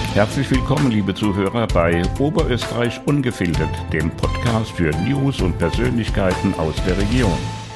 Herzlich willkommen, liebe Zuhörer, bei Oberösterreich Ungefiltert, dem Podcast für News und Persönlichkeiten aus der Region.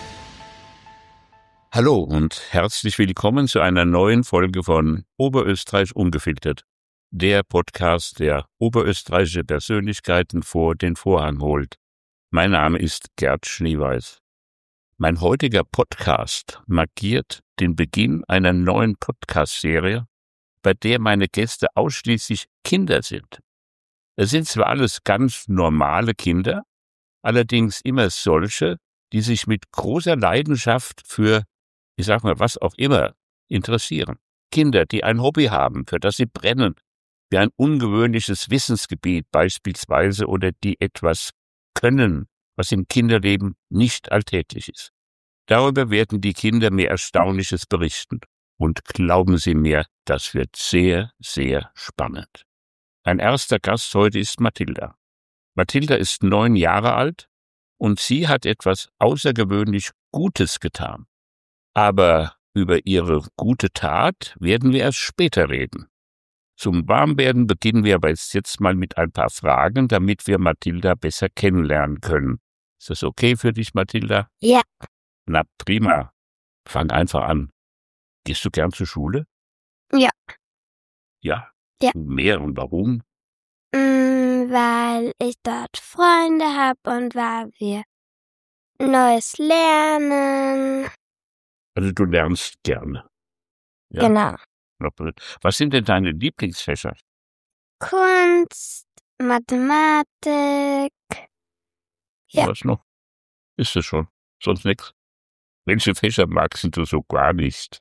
Hallo und herzlich willkommen zu einer neuen Folge von Oberösterreich Ungefiltert, der Podcast, der oberösterreichische Persönlichkeiten vor den Vorhang holt. Mein Name ist Gerd Schneeweiß. Mein heutiger Podcast markiert den Beginn einer neuen Podcast-Serie, bei der meine Gäste ausschließlich Kinder sind. Es sind zwar alles ganz normale Kinder, allerdings immer solche, die sich mit großer Leidenschaft für, ich sag mal, was auch immer, interessieren. Kinder, die ein Hobby haben, für das sie brennen, wie ein ungewöhnliches Wissensgebiet beispielsweise, oder die etwas können, was im Kinderleben nicht alltäglich ist. Darüber werden die Kinder mir Erstaunliches berichten. Und glauben Sie mir, das wird sehr, sehr spannend. Ein erster Gast heute ist Mathilda. Mathilda ist 9 Jahre alt und sie hat etwas außergewöhnlich Gutes getan. Aber über ihre gute Tat werden wir erst später reden. Zum Warmwerden beginnen wir aber jetzt mal mit ein paar Fragen, damit wir Mathilda besser kennenlernen können. Ist das okay für dich, Mathilda? Ja. Na prima. Fang einfach an. Gehst du gern zur Schule? Ja. Ja? Ja. Mehr und warum? Weil ich dort Freunde habe und weil wir Neues lernen. Also du lernst gerne. Ja? Genau. Was sind denn deine Lieblingsfächer? Kunst, Mathematik. Ja. Was noch? Ist es schon? Sonst nichts? Welche Fächer magst du so gar nicht?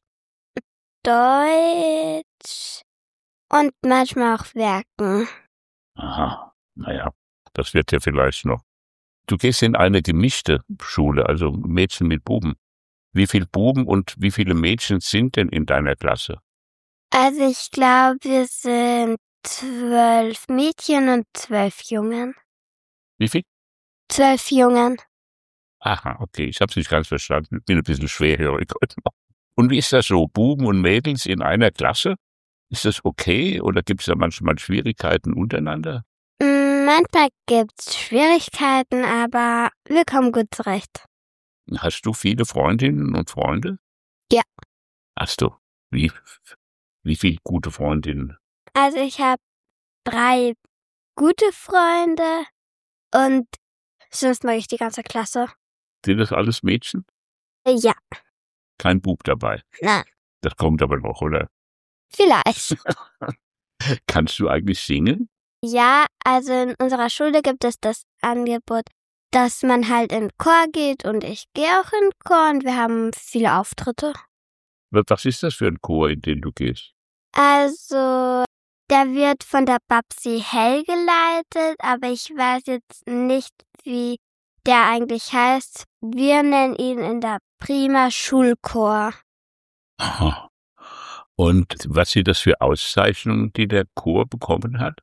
Deutsch und manchmal auch Werken. Aha, naja, das wird ja vielleicht noch. Du gehst in eine gemischte Schule, also Mädchen mit Buben. Wie viele Buben und wie viele Mädchen sind denn in deiner Klasse? Also ich glaube, wir sind 12 Mädchen und 12 Jungen. Wie viel? 12 Jungen. Aha, okay, ich habe es nicht ganz verstanden. Ich bin ein bisschen schwerhörig heute noch. Und wie ist das so, Buben und Mädels in einer Klasse? Ist das okay oder gibt es da manchmal Schwierigkeiten untereinander? Manchmal gibt's Schwierigkeiten, aber wir kommen gut zurecht. Hast du viele Freundinnen und Freunde? Ja. Hast du? Wie viele gute Freundinnen? Also ich habe 3 gute Freunde und sonst mag ich die ganze Klasse. Sind das alles Mädchen? Ja. Kein Bub dabei? Nein. Das kommt aber noch, oder? Vielleicht. Kannst du eigentlich singen? Ja, also in unserer Schule gibt es das Angebot, dass man halt in den Chor geht und ich gehe auch in den Chor und wir haben viele Auftritte. Was ist das für ein Chor, in den du gehst? Also, der wird von der Babsi Hell geleitet, aber ich weiß jetzt nicht, wie der eigentlich heißt. Wir nennen ihn in der Prima Schulchor. Aha. Und was sind das für Auszeichnungen, die der Chor bekommen hat?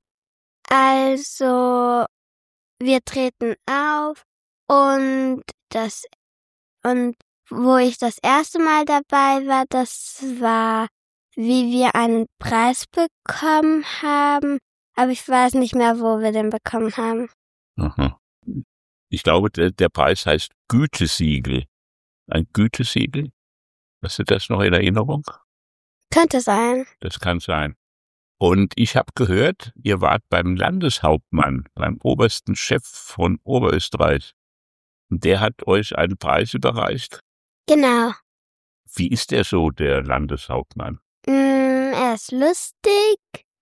Also, wir treten auf und wo ich das erste Mal dabei war, das war, wie wir einen Preis bekommen haben, aber ich weiß nicht mehr, wo wir den bekommen haben. Aha. Ich glaube, der Preis heißt Gütesiegel. Ein Gütesiegel? Hast du das noch in Erinnerung? Könnte sein. Das kann sein. Und ich habe gehört, ihr wart beim Landeshauptmann, beim obersten Chef von Oberösterreich. Und der hat euch einen Preis überreicht. Genau. Wie ist der so, der Landeshauptmann? Er ist lustig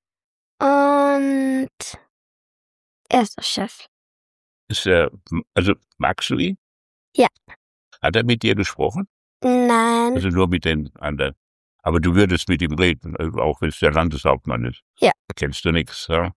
und er ist der Chef. Ist er, also magst du ihn? Ja. Hat er mit dir gesprochen? Nein. Also nur mit den anderen. Aber du würdest mit ihm reden, auch wenn es der Landeshauptmann ist. Ja. Kennst du nichts, ja?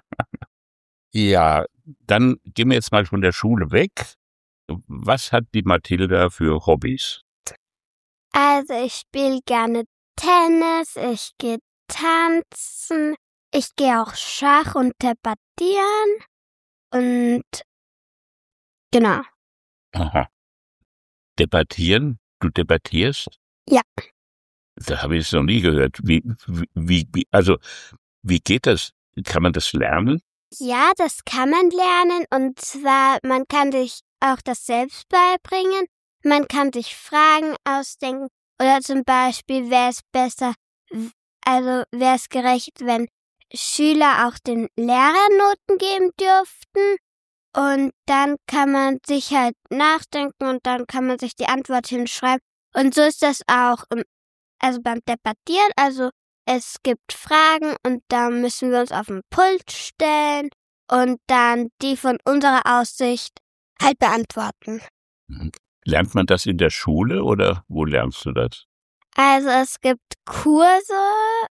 Ja, dann gehen wir jetzt mal von der Schule weg. Was hat die Mathilda für Hobbys? Also ich spiele gerne Tennis, ich gehe tanzen, ich gehe auch Schach und debattieren und genau. Aha. Debattieren? Du debattierst? Ja. Da habe ich es noch nie gehört. Wie geht das? Kann man das lernen? Ja, das kann man lernen und zwar, man kann sich auch das selbst beibringen. Man kann sich Fragen ausdenken oder zum Beispiel, wäre es besser, also wäre es gerecht, wenn Schüler auch den Lehrern Noten geben dürften. Und dann kann man sich halt nachdenken und dann kann man sich die Antwort hinschreiben. Und so ist das auch beim Debattieren. Also es gibt Fragen und da müssen wir uns auf den Pult stellen und dann die von unserer Aussicht halt beantworten. Lernt man das in der Schule oder wo lernst du das? Also es gibt Kurse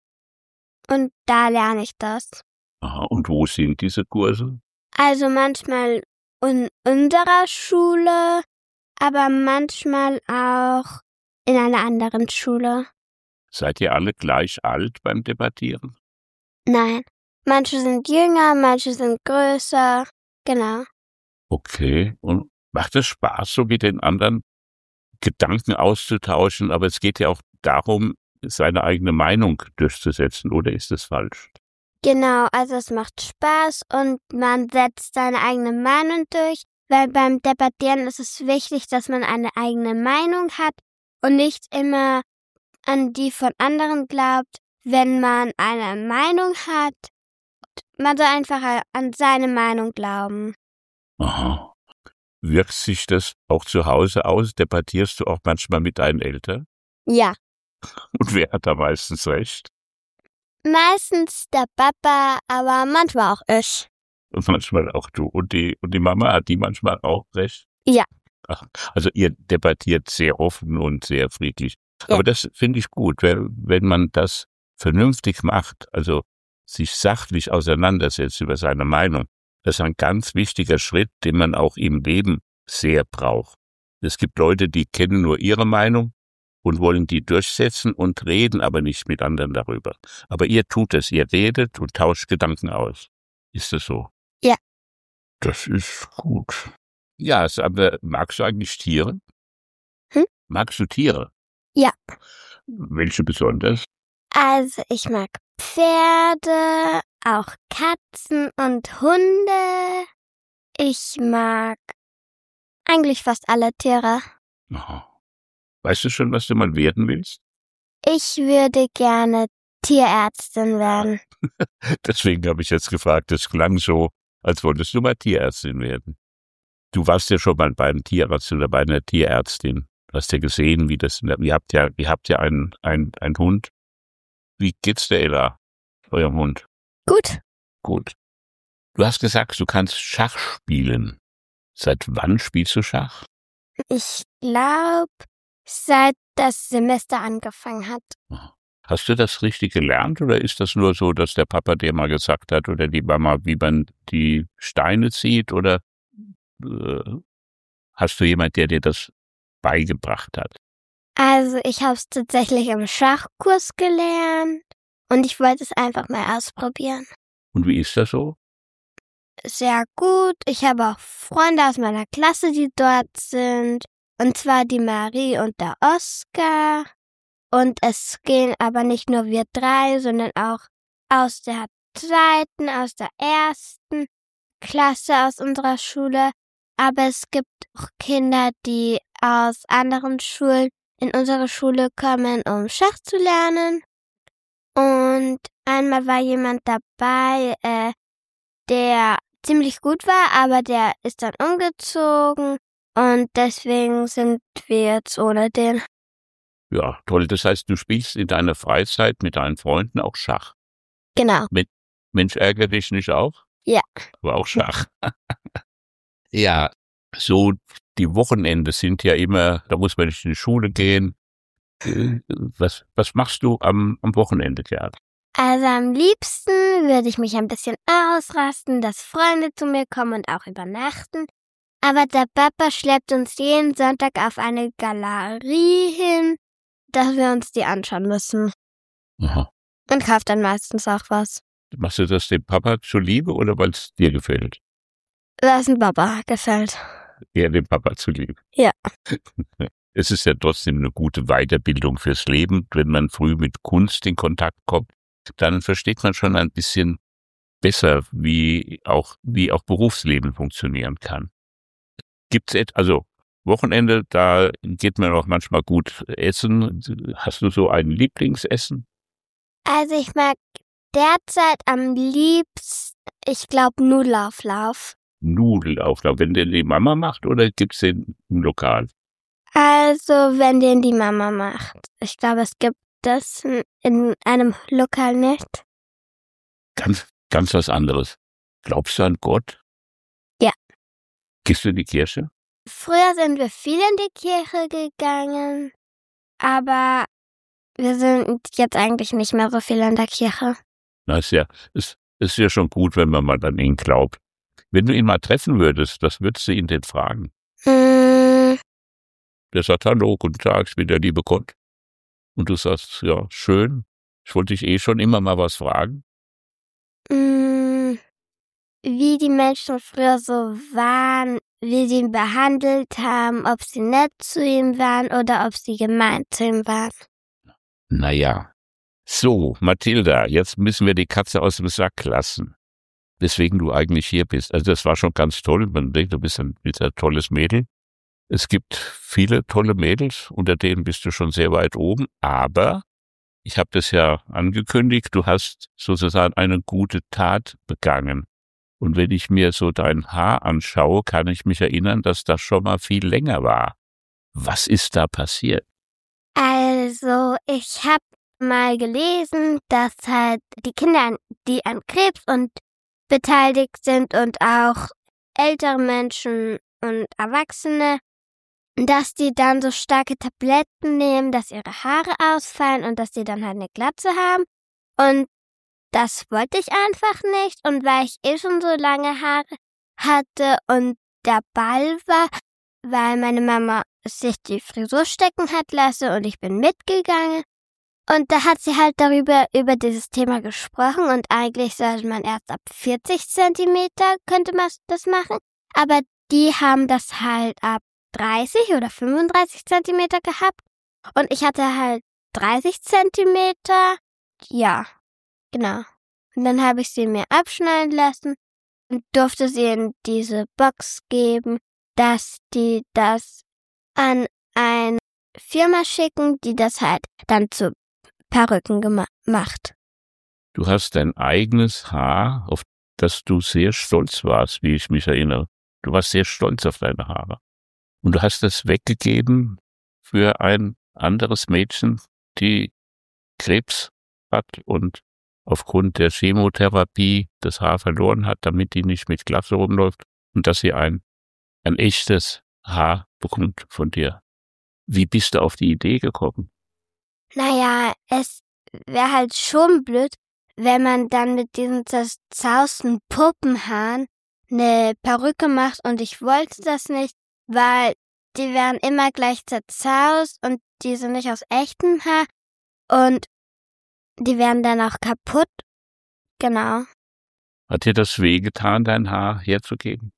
und da lerne ich das. Aha, und wo sind diese Kurse? Also manchmal in unserer Schule, aber manchmal auch in einer anderen Schule. Seid ihr alle gleich alt beim Debattieren? Nein, manche sind jünger, manche sind größer, genau. Okay, und macht es Spaß, so mit den anderen Gedanken auszutauschen? Aber es geht ja auch darum, seine eigene Meinung durchzusetzen, oder ist das falsch? Genau, also es macht Spaß und man setzt seine eigene Meinung durch, weil beim Debattieren ist es wichtig, dass man eine eigene Meinung hat und nicht immer an die von anderen glaubt. Wenn man eine Meinung hat, man soll einfach an seine Meinung glauben. Aha. Wirkt sich das auch zu Hause aus? Debattierst du auch manchmal mit deinen Eltern? Ja. Und wer hat da meistens recht? Meistens der Papa, aber manchmal auch ich. Und manchmal auch du. Und die Mama, hat die manchmal auch recht? Ja. Ach, also ihr debattiert sehr offen und sehr friedlich. Ja. Aber das finde ich gut, wenn man das vernünftig macht, also sich sachlich auseinandersetzt über seine Meinung. Das ist ein ganz wichtiger Schritt, den man auch im Leben sehr braucht. Es gibt Leute, die kennen nur ihre Meinung und wollen die durchsetzen und reden aber nicht mit anderen darüber. Aber ihr tut es, ihr redet und tauscht Gedanken aus. Ist das so? Ja. Das ist gut. Ja, aber magst du eigentlich Tiere? Magst du Tiere? Ja. Welche besonders? Also ich mag Pferde, auch Katzen und Hunde. Ich mag eigentlich fast alle Tiere. Aha. Weißt du schon, was du mal werden willst? Ich würde gerne Tierärztin werden. Deswegen habe ich jetzt gefragt, das klang so, als wolltest du mal Tierärztin werden. Du warst ja schon mal bei einem Tierarzt oder bei einer Tierärztin. Du hast ja gesehen, ihr habt ja einen Hund. Wie geht's der Ella, eurem Hund? Gut. Gut. Du hast gesagt, du kannst Schach spielen. Seit wann spielst du Schach? Ich glaube, seit das Semester angefangen hat. Hast du das richtig gelernt oder ist das nur so, dass der Papa dir mal gesagt hat oder die Mama, wie man die Steine zieht oder hast du jemand, der dir das beigebracht hat? Also ich habe es tatsächlich im Schachkurs gelernt und ich wollte es einfach mal ausprobieren. Und wie ist das so? Sehr gut. Ich habe auch Freunde aus meiner Klasse, die dort sind. Und zwar die Marie und der Oskar. Und es gehen aber nicht nur wir drei, sondern auch aus der zweiten, aus der ersten Klasse aus unserer Schule. Aber es gibt auch Kinder, die aus anderen Schulen in unsere Schule kommen, um Schach zu lernen. Und einmal war jemand dabei, der ziemlich gut war, aber der ist dann umgezogen und deswegen sind wir jetzt ohne den. Ja, toll. Das heißt, du spielst in deiner Freizeit mit deinen Freunden auch Schach. Genau. Mensch, ärgere dich nicht auch? Ja. Aber auch Schach. Ja, so die Wochenende sind ja immer, da muss man nicht in die Schule gehen. Was machst du am Wochenende, Gerd? Also am liebsten würde ich mich ein bisschen ausrasten, dass Freunde zu mir kommen und auch übernachten. Aber der Papa schleppt uns jeden Sonntag auf eine Galerie hin, dass wir uns die anschauen müssen. Aha. Und kauft dann meistens auch was. Machst du das dem Papa zuliebe oder weil es dir gefällt? Was dem Papa gefällt. Eher dem Papa zuliebe. Ja. Es ist ja trotzdem eine gute Weiterbildung fürs Leben. Wenn man früh mit Kunst in Kontakt kommt, dann versteht man schon ein bisschen, besser, wie auch Berufsleben funktionieren kann. Gibt's also Wochenende, da geht man auch manchmal gut essen. Hast du so ein Lieblingsessen? Also ich mag derzeit am liebsten, ich glaube, Nudelauflauf. Nudelauflauf, wenn den die Mama macht oder gibt's den im Lokal? Also wenn den die Mama macht. Ich glaube, es gibt das in einem Lokal nicht. Ganz was anderes. Glaubst du an Gott? Ja. Gehst du in die Kirche? Früher sind wir viel in die Kirche gegangen, aber wir sind jetzt eigentlich nicht mehr so viel in der Kirche. Na, ist ja schon gut, wenn man mal an ihn glaubt. Wenn du ihn mal treffen würdest, was würdest du ihn denn fragen? Der sagt, hallo, guten Tag, ich bin der liebe Gott. Und du sagst, ja, schön, ich wollte dich schon immer mal was fragen. Wie die Menschen früher so waren, wie sie ihn behandelt haben, ob sie nett zu ihm waren oder ob sie gemein zu ihm waren. Naja, so, Mathilda, jetzt müssen wir die Katze aus dem Sack lassen, weswegen du eigentlich hier bist. Also das war schon ganz toll, man denkt, du bist ein tolles Mädel. Es gibt viele tolle Mädels, unter denen bist du schon sehr weit oben, aber ich habe das ja angekündigt, du hast sozusagen eine gute Tat begangen. Und wenn ich mir so dein Haar anschaue, kann ich mich erinnern, dass das schon mal viel länger war. Was ist da passiert? Also, ich habe mal gelesen, dass halt die Kinder, die an Krebs und beteiligt sind und auch ältere Menschen und Erwachsene, dass die dann so starke Tabletten nehmen, dass ihre Haare ausfallen und dass die dann halt eine Glatze haben. Und das wollte ich einfach nicht. Und weil ich schon so lange Haare hatte und der Ball war, weil meine Mama sich die Frisur stecken hat lassen und ich bin mitgegangen. Und da hat sie halt über dieses Thema gesprochen und eigentlich sollte man erst ab 40 Zentimeter könnte man das machen. Aber die haben das halt ab 30 oder 35 Zentimeter gehabt. Und ich hatte halt 30 Zentimeter. Ja, genau. Und dann habe ich sie mir abschneiden lassen und durfte sie in diese Box geben, dass die das an eine Firma schicken, die das halt dann zu Perücken macht. Du hast dein eigenes Haar, auf das du sehr stolz warst, wie ich mich erinnere. Du warst sehr stolz auf deine Haare. Und du hast das weggegeben für ein anderes Mädchen, die Krebs hat und aufgrund der Chemotherapie das Haar verloren hat, damit die nicht mit Glatze rumläuft und dass sie ein echtes Haar bekommt von dir. Wie bist du auf die Idee gekommen? Naja, es wäre halt schon blöd, wenn man dann mit diesen zerzausten Puppenhaaren eine Perücke macht und ich wollte das nicht, weil die wären immer gleich zerzaust und die sind nicht aus echtem Haar und die wären dann auch kaputt. Genau. Hat dir das wehgetan, dein Haar herzugeben?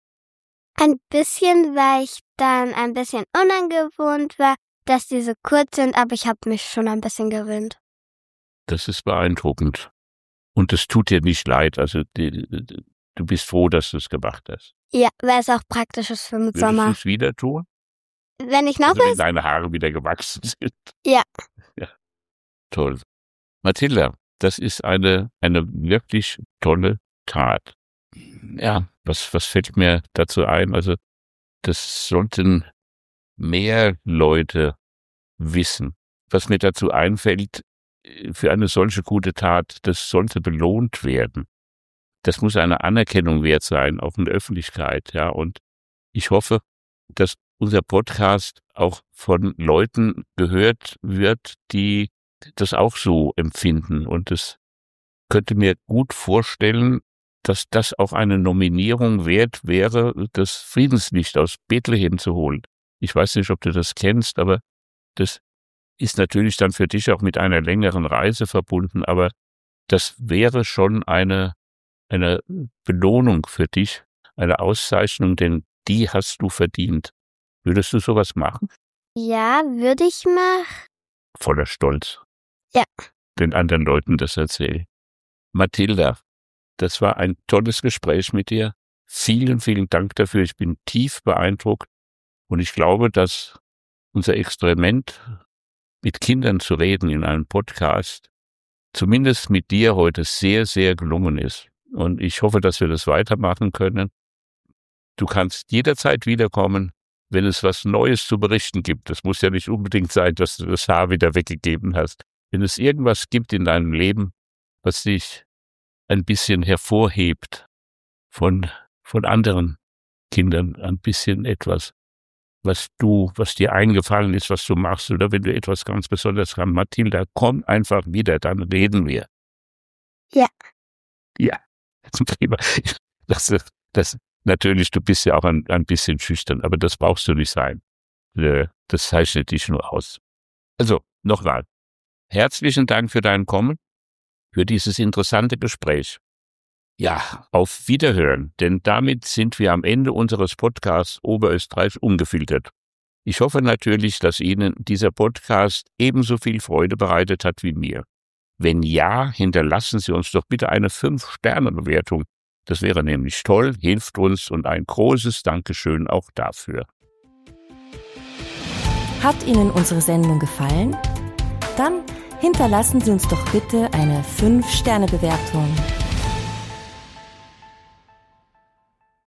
Ein bisschen, weil ich dann ein bisschen unangewohnt war, dass die so kurz sind, aber ich habe mich schon ein bisschen gewöhnt. Das ist beeindruckend. Und es tut dir nicht leid, also du bist froh, dass du es gemacht hast. Ja, weil es auch praktisch ist für den Sommer. Würdest du es wieder tun? Wenn ich noch also, wenn deine Haare wieder gewachsen sind. Ja. Ja. Toll. Mathilda, das ist eine wirklich tolle Tat. Ja, was fällt mir dazu ein? Also, das sollten mehr Leute wissen. Was mir dazu einfällt, für eine solche gute Tat, das sollte belohnt werden. Das muss eine Anerkennung wert sein, auch in der Öffentlichkeit, ja. Und ich hoffe, dass unser Podcast auch von Leuten gehört wird, die das auch so empfinden. Und es könnte mir gut vorstellen, dass das auch eine Nominierung wert wäre, das Friedenslicht aus Bethlehem zu holen. Ich weiß nicht, ob du das kennst, aber das ist natürlich dann für dich auch mit einer längeren Reise verbunden, aber das wäre schon eine Belohnung für dich, eine Auszeichnung, denn die hast du verdient. Würdest du sowas machen? Ja, würde ich machen. Voller Stolz. Ja. Den anderen Leuten das erzählen. Mathilda, Das war ein tolles Gespräch mit dir. Vielen, vielen Dank dafür. Ich bin tief beeindruckt und ich glaube, dass unser Experiment, mit Kindern zu reden in einem Podcast, zumindest mit dir heute sehr, sehr gelungen ist. Und ich hoffe, dass wir das weitermachen können. Du kannst jederzeit wiederkommen, wenn es was Neues zu berichten gibt. Das muss ja nicht unbedingt sein, dass du das Haar wieder weggegeben hast. Wenn es irgendwas gibt in deinem Leben, was dich ein bisschen hervorhebt von anderen Kindern, ein bisschen etwas, was dir eingefallen ist, was du machst, oder wenn du etwas ganz Besonderes hast. Mathilda, komm einfach wieder, dann reden wir. Ja. Ja, prima. Das natürlich, du bist ja auch ein bisschen schüchtern, aber das brauchst du nicht sein. Das zeichnet dich nur aus. Also, nochmal. Herzlichen Dank für dein Kommen, für dieses interessante Gespräch. Ja, auf Wiederhören, denn damit sind wir am Ende unseres Podcasts Oberösterreich ungefiltert. Ich hoffe natürlich, dass Ihnen dieser Podcast ebenso viel Freude bereitet hat wie mir. Wenn ja, hinterlassen Sie uns doch bitte eine 5-Sterne-Bewertung. Das wäre nämlich toll, hilft uns und ein großes Dankeschön auch dafür. Hat Ihnen unsere Sendung gefallen? Dann hinterlassen Sie uns doch bitte eine 5-Sterne-Bewertung.